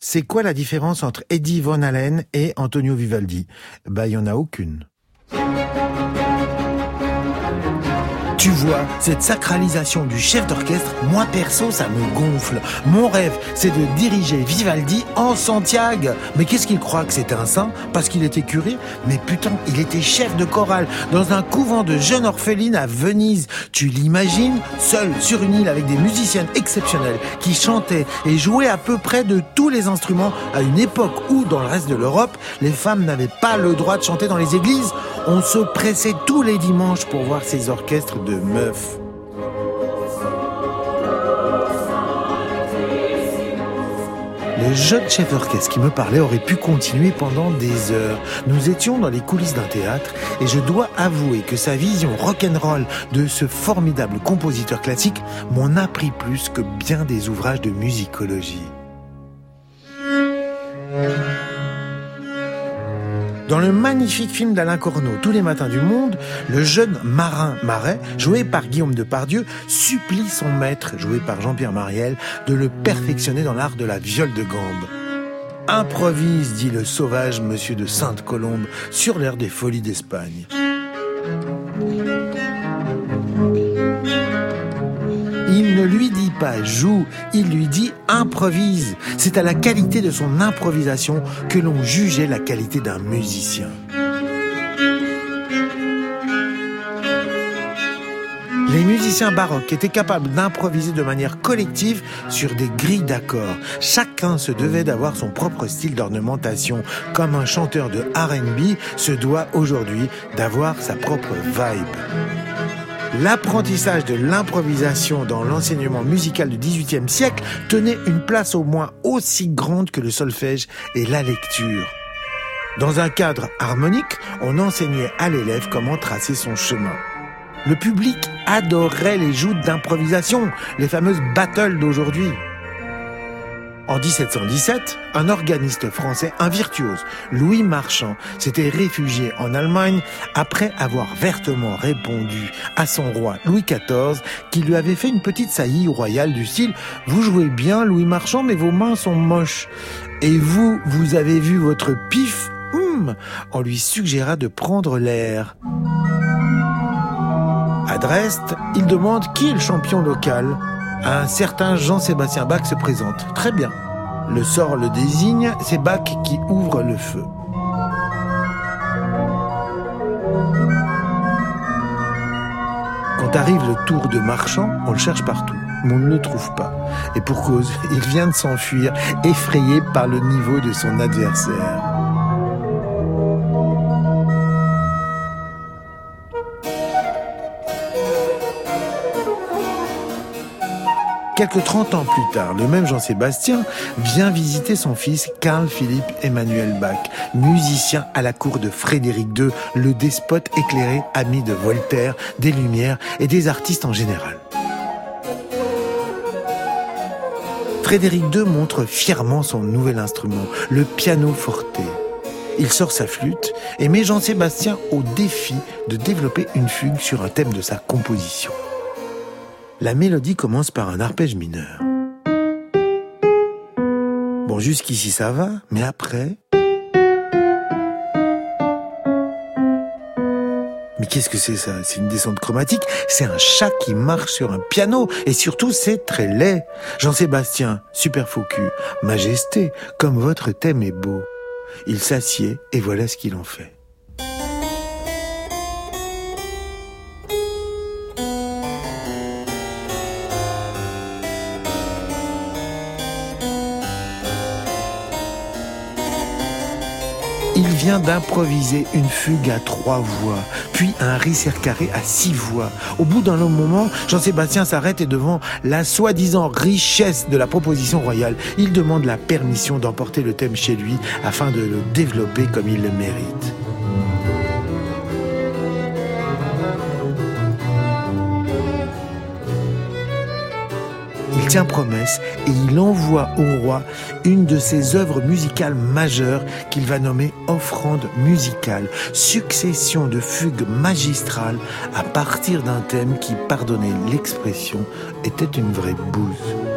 C'est quoi la différence entre Eddie Van Halen et Antonio Vivaldi ? Il n'y en a aucune. Tu vois, cette sacralisation du chef d'orchestre, moi perso, ça me gonfle. Mon rêve, c'est de diriger Vivaldi en Santiago. Mais qu'est-ce qu'il croit, que c'était un saint parce qu'il était curé ? Mais putain, il était chef de chorale dans un couvent de jeunes orphelines à Venise. Tu l'imagines, seul sur une île avec des musiciennes exceptionnelles qui chantaient et jouaient à peu près de tous les instruments à une époque où, dans le reste de l'Europe, les femmes n'avaient pas le droit de chanter dans les églises. On se pressait tous les dimanches pour voir ces orchestres de meufs. Le jeune chef d'orchestre qui me parlait aurait pu continuer pendant des heures. Nous étions dans les coulisses d'un théâtre et je dois avouer que sa vision rock'n'roll de ce formidable compositeur classique m'en a pris plus que bien des ouvrages de musicologie. Dans le magnifique film d'Alain Corneau, Tous les matins du monde, le jeune marin Marais, joué par Guillaume Depardieu, supplie son maître, joué par Jean-Pierre Mariel, de le perfectionner dans l'art de la viole de gambe. « Improvise », dit le sauvage monsieur de Sainte-Colombe, sur l'air des Folies d'Espagne. Il ne lui dit pas « joue », il lui dit « improvise ». C'est à la qualité de son improvisation que l'on jugeait la qualité d'un musicien. Les musiciens baroques étaient capables d'improviser de manière collective sur des grilles d'accords. Chacun se devait d'avoir son propre style d'ornementation, comme un chanteur de R&B se doit aujourd'hui d'avoir sa propre vibe. L'apprentissage de l'improvisation dans l'enseignement musical du XVIIIe siècle tenait une place au moins aussi grande que le solfège et la lecture. Dans un cadre harmonique, on enseignait à l'élève comment tracer son chemin. Le public adorait les joutes d'improvisation, les fameuses battles d'aujourd'hui. En 1717, un organiste français, un virtuose, Louis Marchand, s'était réfugié en Allemagne après avoir vertement répondu à son roi Louis XIV qui lui avait fait une petite saillie royale du style « Vous jouez bien, Louis Marchand, mais vos mains sont moches. Et vous, vous avez vu votre pif ? On lui suggéra de prendre l'air. » À Dresde, il demande qui est le champion local. Un certain Jean-Sébastien Bach se présente. Très bien. Le sort le désigne, c'est Bach qui ouvre le feu. Quand arrive le tour de Marchand, on le cherche partout, mais on ne le trouve pas. Et pour cause, il vient de s'enfuir, effrayé par le niveau de son adversaire. Quelques 30 ans plus tard, le même Jean-Sébastien vient visiter son fils Carl Philipp Emanuel Bach, musicien à la cour de Frédéric II, le despote éclairé, ami de Voltaire, des Lumières et des artistes en général. Frédéric II montre fièrement son nouvel instrument, le piano forte. Il sort sa flûte et met Jean-Sébastien au défi de développer une fugue sur un thème de sa composition. La mélodie commence par un arpège mineur. Bon, jusqu'ici ça va, mais après... Mais qu'est-ce que c'est ça ? C'est une descente chromatique ? C'est un chat qui marche sur un piano, et surtout c'est très laid. Jean-Sébastien, super faux cul, majesté, comme votre thème est beau. Il s'assied, et voilà ce qu'il en fait. Il vient d'improviser une fugue à 3 voix, puis un ricercaré à 6 voix. Au bout d'un long moment, Jean-Sébastien s'arrête et devant la soi-disant richesse de la proposition royale, il demande la permission d'emporter le thème chez lui afin de le développer comme il le mérite. Il tient promesse et il envoie au roi une de ses œuvres musicales majeures qu'il va nommer Offrande musicale, succession de fugues magistrales à partir d'un thème qui, pardonnez l'expression, était une vraie bouse.